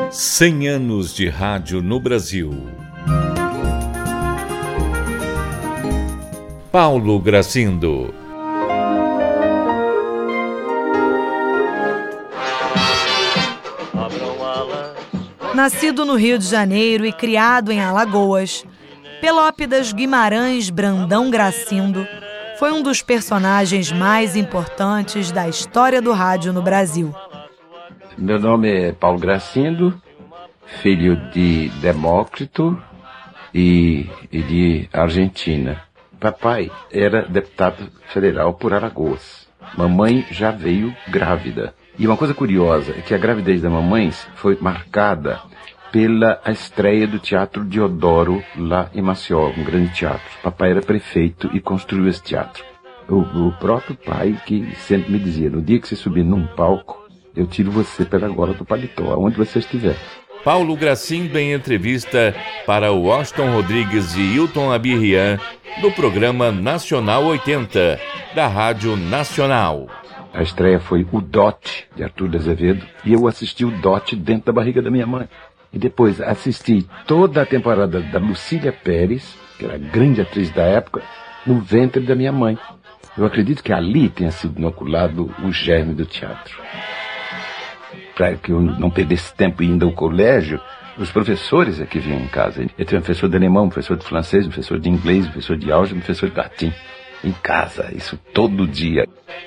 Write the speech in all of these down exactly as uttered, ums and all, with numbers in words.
cem anos de rádio no Brasil. Paulo Gracindo. Nascido no Rio de Janeiro e criado em Alagoas, Pelópidas Guimarães Brandão Gracindo foi um dos personagens mais importantes da história do rádio no Brasil. Meu nome é Paulo Gracindo, filho de Demócrito e, e de Argentina. Papai era deputado federal por Alagoas. Mamãe já veio grávida. E uma coisa curiosa é que a gravidez da mamãe foi marcada pela estreia do Teatro Deodoro lá em Maceió, um grande teatro. Papai era prefeito e construiu esse teatro. O, o próprio pai que sempre me dizia, no dia que você subir num palco, eu tiro você pela gola do paletó, aonde você estiver. Paulo Gracindo em entrevista para o Washington Rodrigues e Hilton Abirrian, do programa Nacional oitenta, da Rádio Nacional. A estreia foi o Dote, de Arthur de Azevedo, e eu assisti o Dote dentro da barriga da minha mãe. E depois assisti toda a temporada da Lucília Pérez, que era a grande atriz da época, no ventre da minha mãe. Eu acredito que ali tenha sido inoculado o germe do teatro. Para que eu não perdesse tempo indo ao colégio, os professores é que vinham em casa. Eu tinha um professor de alemão, um professor de francês, um professor de inglês, um professor de álgebra, um professor de latim. Em casa, isso todo dia.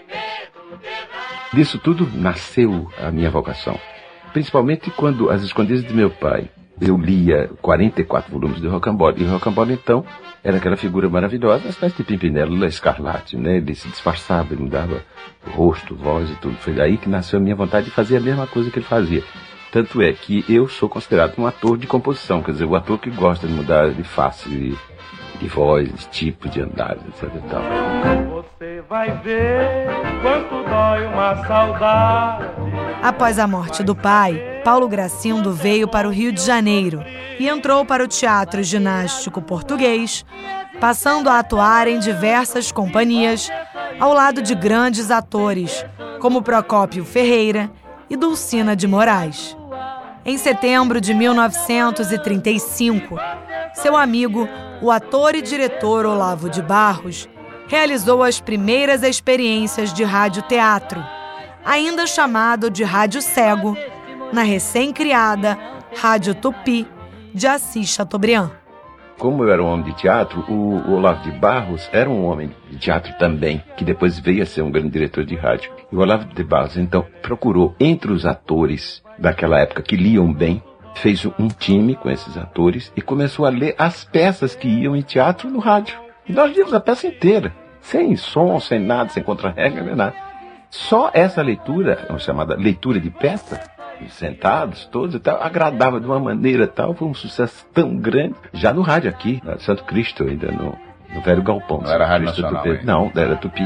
Disso tudo nasceu a minha vocação. Principalmente quando, às escondidas de meu pai, eu lia quarenta e quatro volumes de Rocambole. E o Rocambole, então, era aquela figura maravilhosa, uma espécie de Pimpinela Escarlate, né? Ele se disfarçava, ele mudava o rosto, voz e tudo. Foi daí que nasceu a minha vontade de fazer a mesma coisa que ele fazia. Tanto é que eu sou considerado um ator de composição, quer dizer, o ator que gosta de mudar de face, de, de voz, de tipo, de andar, etcétera e tal. Você vai ver quanto dói uma saudade. Após a morte do pai, Paulo Gracindo veio para o Rio de Janeiro e entrou para o Teatro Ginástico Português, passando a atuar em diversas companhias, ao lado de grandes atores, como Procópio Ferreira e Dulcina de Moraes. Em setembro de mil novecentos e trinta e cinco, seu amigo, o ator e diretor Olavo de Barros, realizou as primeiras experiências de radioteatro, ainda chamado de Rádio Cego, na recém-criada Rádio Tupi de Assis Chateaubriand. Como eu era um homem de teatro, o, o Olavo de Barros era um homem de teatro também, que depois veio a ser um grande diretor de rádio. E o Olavo de Barros, então, procurou entre os atores daquela época que liam bem, fez um time com esses atores e começou a ler as peças que iam em teatro no rádio. E nós líamos a peça inteira, sem som, sem nada, sem contra-regra, nem nada. Só essa leitura, chamada leitura de peça, sentados todos e tal, agradava de uma maneira tal, foi um sucesso tão grande, já no rádio aqui, na Santo Cristo, ainda no, no Velho Galpão. Não era Rádio Nacional, Tupi. Não, era Tupi.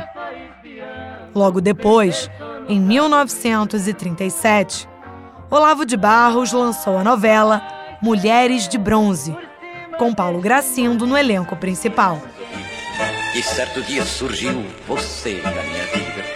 Logo depois, em mil novecentos e trinta e sete, Olavo de Barros lançou a novela Mulheres de Bronze, com Paulo Gracindo no elenco principal. E certo dia surgiu você na minha vida.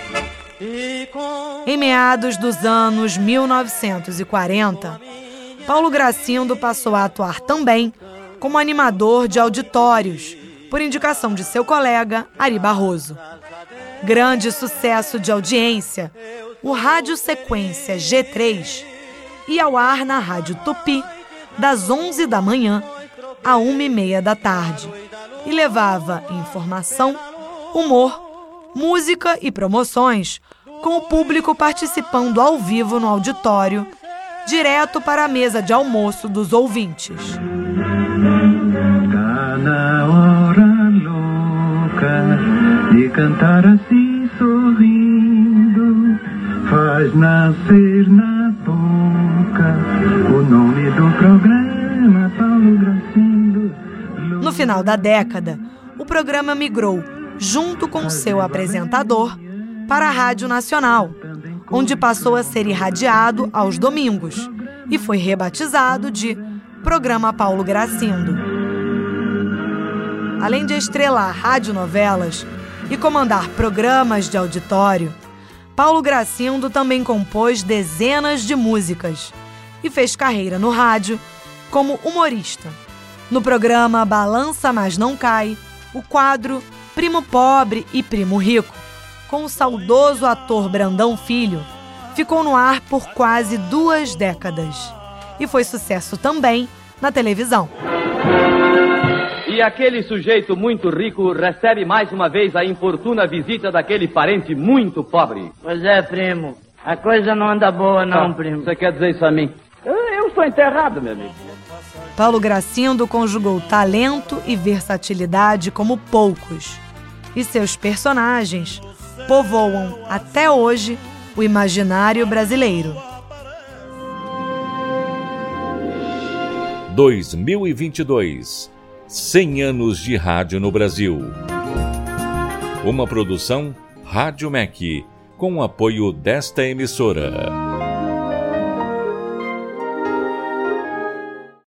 Em meados dos anos mil novecentos e quarenta, Paulo Gracindo passou a atuar também como animador de auditórios, por indicação de seu colega Ari Barroso. Grande sucesso de audiência, o Rádio Sequência G três ia ao ar na Rádio Tupi, das onze da manhã à uma e meia da tarde, e levava informação, humor, música e promoções, com o público participando ao vivo no auditório, direto para a mesa de almoço dos ouvintes. Tá na hora louca de cantar assim sorrindo, faz nascer na boca o nome do programa Paulo Gracindo. No final da década, o programa migrou, junto com seu apresentador, para a Rádio Nacional, onde passou a ser irradiado aos domingos e foi rebatizado de Programa Paulo Gracindo. Além de estrelar radionovelas e comandar programas de auditório, Paulo Gracindo também compôs dezenas de músicas, e fez carreira no rádio como humorista. No programa Balança Mas Não Cai, o quadro Primo Pobre e Primo Rico, com o saudoso ator Brandão Filho, ficou no ar por quase duas décadas e foi sucesso também na televisão. E aquele sujeito muito rico recebe mais uma vez a importuna visita daquele parente muito pobre. Pois é, primo. A coisa não anda boa não, ah, primo. Você quer dizer isso a mim? Eu, eu estou enterrado, meu amigo. Paulo Gracindo conjugou talento e versatilidade como poucos. E seus personagens povoam até hoje o imaginário brasileiro. dois mil e vinte e dois. cem anos de rádio no Brasil. Uma produção Rádio M E C, com o apoio desta emissora.